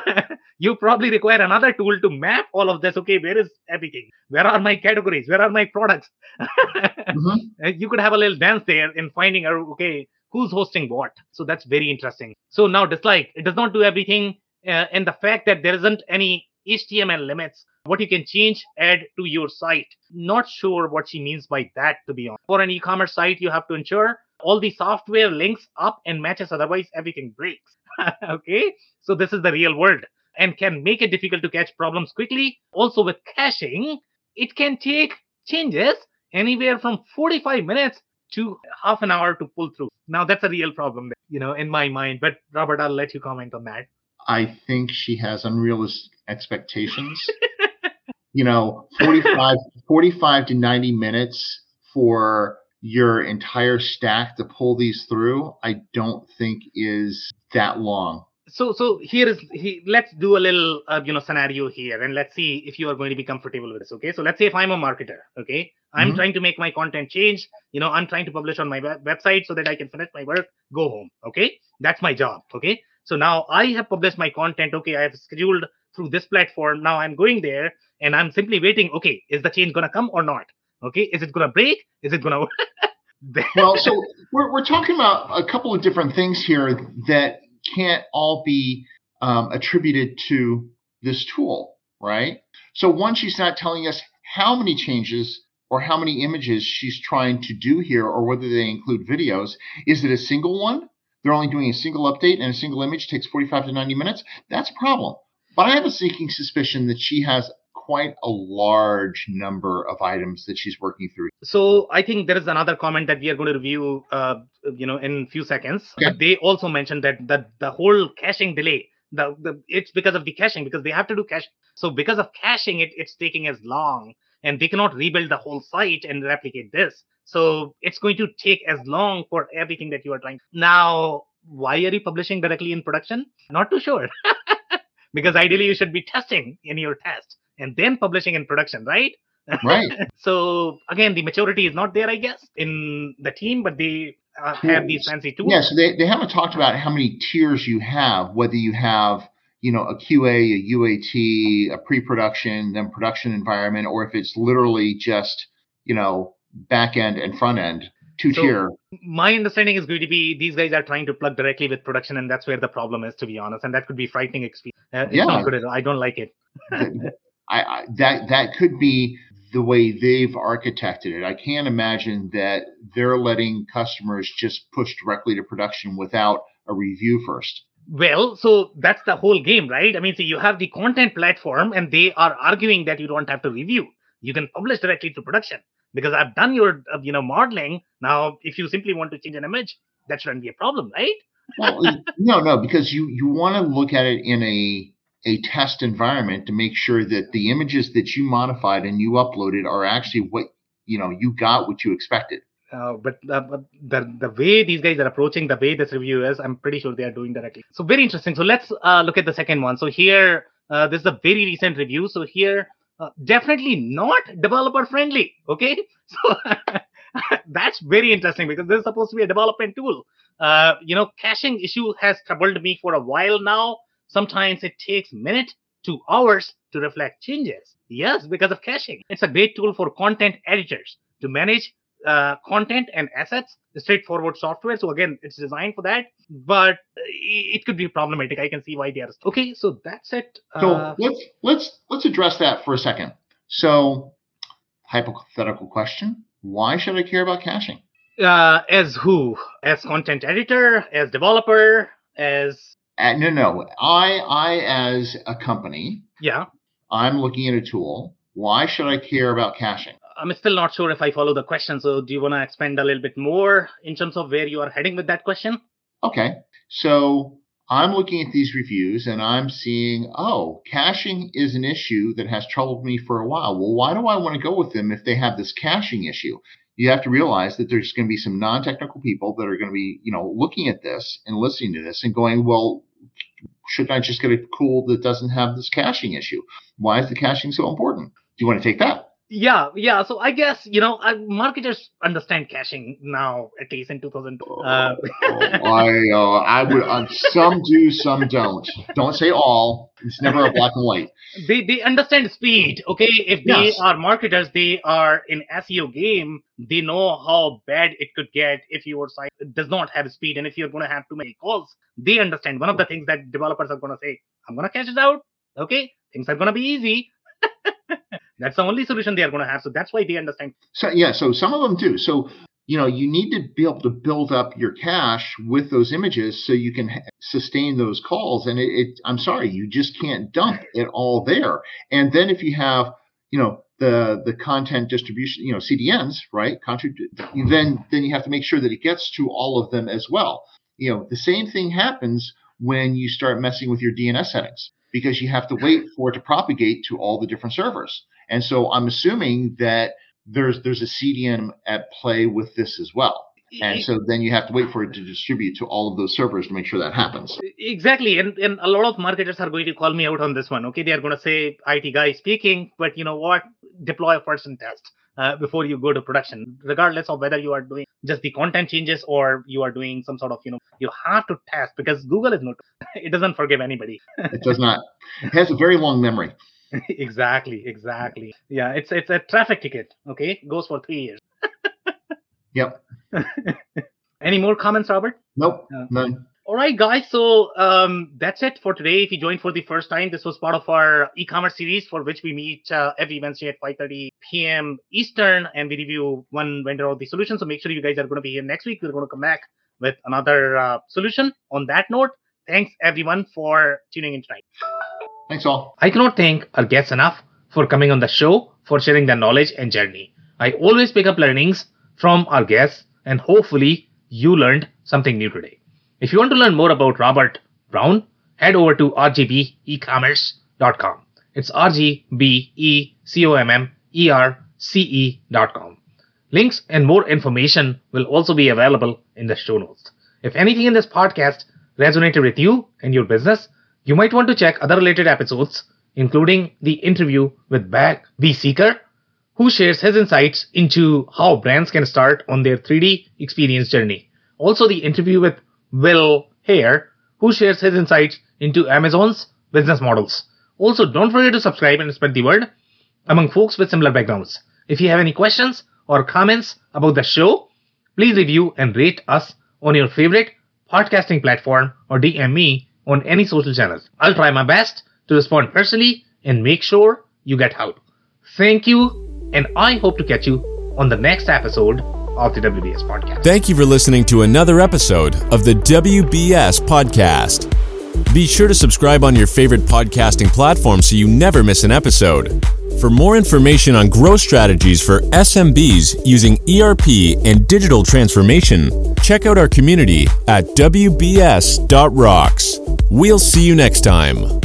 You probably require another tool to map all of this. Okay, where is everything? Where are my categories? Where are my products? Mm-hmm. You could have a little dance there in finding out, okay, who's hosting what. So that's very interesting. So now dislike, it does not do everything. Uh, and the fact that there isn't any H T M L limits, what you can change, add to your site. Not sure what she means by that, to be honest. For an e-commerce site, you have to ensure all the software links up and matches, otherwise everything breaks. Okay, so this is the real world and can make it difficult to catch problems quickly. Also with caching, it can take changes anywhere from forty-five minutes to half an hour to pull through. Now that's a real problem, you know, in my mind. But Robert, I'll let you comment on that. I think she has unrealistic expectations. You know, forty-five, forty-five to ninety minutes for your entire stack to pull these through, I don't think is that long. So, so here is, he, let's do a little, uh, you know, scenario here, and let's see if you are going to be comfortable with this. Okay, so let's say if I'm a marketer, okay, I'm mm-hmm. trying to make my content change. You know, I'm trying to publish on my web- website so that I can finish my work, go home. Okay, that's my job. Okay, so now I have published my content. Okay, I have scheduled through this platform. Now I'm going there and I'm simply waiting. Okay, is the change gonna come or not? Okay, is it gonna break? Is it gonna? Well, so we're we're talking about a couple of different things here that can't all be um, attributed to this tool, right? So one, she's not telling us how many changes or how many images she's trying to do here, or whether they include videos. Is it a single one? They're only doing a single update and a single image takes forty-five to ninety minutes. That's a problem. But I have a sneaking suspicion that she has quite a large number of items that she's working through. So I think there is another comment that we are going to review, uh, you know, in a few seconds. Okay. But they also mentioned that the, the whole caching delay, the, the it's because of the caching, because they have to do cache. So because of caching, it, it's taking as long, and they cannot rebuild the whole site and replicate this. So it's going to take as long for everything that you are trying. Now, why are you publishing directly in production? Not too sure. Because ideally you should be testing in your test and then publishing in production, right? Right. So again, the maturity is not there, I guess, in the team, but they uh, have these fancy tools. Yeah, so they, they haven't talked about how many tiers you have, whether you have, you know, a Q A, a U A T, a pre-production, then production environment, or if it's literally just you know, back end and front end, two tier. So my understanding is going to be these guys are trying to plug directly with production, and that's where the problem is, to be honest. And that could be frightening experience. Uh, it's Yeah. not good at all. I don't like it. I, I that that could be the way they've architected it. I can't imagine that they're letting customers just push directly to production without a review first. Well, so that's the whole game, right? I mean, so you have the content platform, and they are arguing that you don't have to review. You can publish directly to production because I've done your, uh, you know, modeling. Now, if you simply want to change an image, that shouldn't be a problem, right? Well, no, no, because you you want to look at it in a a test environment to make sure that the images that you modified and you uploaded are actually what, you know, you got what you expected. Uh, but uh, but the the way these guys are approaching, the way this review is, I'm pretty sure they are doing directly. So very interesting. So let's uh, look at the second one. So here, uh, this is a very recent review. So here, uh, definitely not developer friendly. Okay, so that's very interesting because this is supposed to be a development tool. Uh, you know, caching issue has troubled me for a while now. Sometimes it takes minutes to hours to reflect changes. Yes, because of caching. It's a great tool for content editors to manage uh, content and assets, straightforward software. So again, it's designed for that, but it could be problematic. I can see why they are. Okay, so that's it. Uh, So let's let's let's address that for a second. So, hypothetical question: why should I care about caching? Uh, as who? As content editor? As developer? As Uh, no, no. I, I, as a company, yeah. I'm looking at a tool. Why should I care about caching? I'm still not sure if I follow the question. So do you want to expand a little bit more in terms of where you are heading with that question? Okay. So I'm looking at these reviews and I'm seeing, oh, caching is an issue that has troubled me for a while. Well, why do I want to go with them if they have this caching issue? You have to realize that there's going to be some non-technical people that are going to be, you know, looking at this and listening to this and going, well, shouldn't I just get a tool that doesn't have this caching issue? Why is the caching so important? Do you want to take that? Yeah, yeah. So I guess, you know, uh, marketers understand caching now, at least in two thousand. Uh, oh, I, uh, I would, uh, some do, some don't. Don't say all. It's never a black and white. They they understand speed. Okay, if they Yes. are marketers, they are in S E O game. They know how bad it could get if your site does not have speed, and if you're going to have too many calls. They understand. One of the things that developers are going to say, "I'm going to cache it out." Okay, things are going to be easy. That's the only solution they are going to have. So that's why they understand. So yeah, so some of them do. So, you know, you need to be able to build up your cache with those images so you can ha- sustain those calls. And it, it, I'm sorry, you just can't dump it all there. And then if you have, you know, the the content distribution, you know, C D Ns, right? Contra- then then you have to make sure that it gets to all of them as well. You know, the same thing happens when you start messing with your D N S settings because you have to wait for it to propagate to all the different servers. And so I'm assuming that there's there's a C D N at play with this as well. And so then you have to wait for it to distribute to all of those servers to make sure that happens. Exactly. And, and a lot of marketers are going to call me out on this one. Okay, they are going to say, I T guy speaking, but you know what? Deploy first and test uh, before you go to production, regardless of whether you are doing just the content changes or you are doing some sort of, you know, you have to test because Google is not, it doesn't forgive anybody. It does not. It has a very long memory. Exactly, exactly. Yeah, it's it's a traffic ticket. Okay, goes for three years. Yep. Any more comments, Robert? Nope. Uh, None. All right, guys. So um, that's it for today. If you joined for the first time, this was part of our e-commerce series for which we meet uh, every Wednesday at five thirty p.m. Eastern, and we review one vendor or the solution. So make sure you guys are going to be here next week. We're going to come back with another uh, solution. On that note, thanks everyone for tuning in tonight. Thanks all. I cannot thank our guests enough for coming on the show, for sharing their knowledge and journey. I always pick up learnings from our guests, and hopefully you learned something new today. If you want to learn more about Robert Brown, head over to r g b e commerce dot com. It's R G B E C O M M E R C E dot com. Links and more information will also be available in the show notes. If anything in this podcast resonated with you and your business, you might want to check other related episodes, including the interview with Bag V Seeker, who shares his insights into how brands can start on their three D experience journey. Also, the interview with Will Hare, who shares his insights into Amazon's business models. Also, don't forget to subscribe and spread the word among folks with similar backgrounds. If you have any questions or comments about the show, please review and rate us on your favorite podcasting platform or D M me on any social channels. I'll try my best to respond personally and make sure you get help. Thank you, and I hope to catch you on the next episode of the W B S Podcast. Thank you for listening to another episode of the W B S Podcast. Be sure to subscribe on your favorite podcasting platform so you never miss an episode. For more information on growth strategies for S M Bs using E R P and digital transformation, check out our community at W B S dot rocks. We'll see you next time.